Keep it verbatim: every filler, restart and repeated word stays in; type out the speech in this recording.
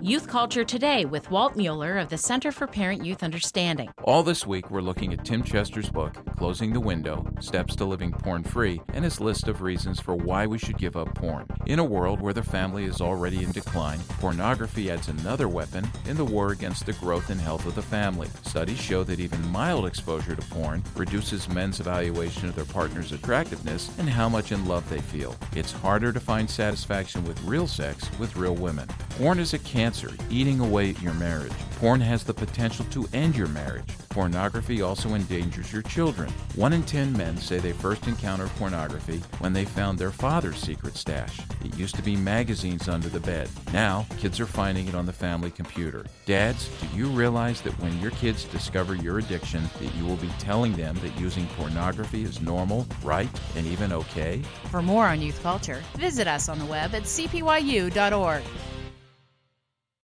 Youth Culture Today with Walt Mueller of the Center for Parent-Youth Understanding. All this week, we're looking at Tim Chester's book, Closing the Window, Steps to Living Porn-Free, and his list of reasons for why we should give up porn. In a world where the family is already in decline, pornography adds another weapon in the war against the growth and health of the family. Studies show that even mild exposure to porn reduces men's evaluation of their partner's attractiveness and how much in love they feel. It's harder to find satisfaction with real sex with real women. Porn is a cancer eating away at your marriage. Porn has the potential to end your marriage. Pornography also endangers your children. One in ten men say they first encountered pornography when they found their father's secret stash. It used to be magazines under the bed. Now, kids are finding it on the family computer. Dads, do you realize that when your kids discover your addiction, that you will be telling them that using pornography is normal, right, and even okay? For more on youth culture, visit us on the web at c p y u dot org.